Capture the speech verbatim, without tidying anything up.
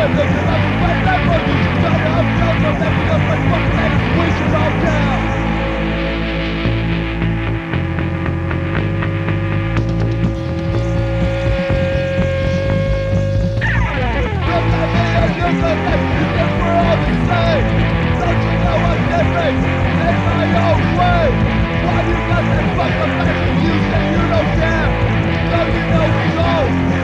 Why you got that fucking passion? You say you don't care. So you know we go.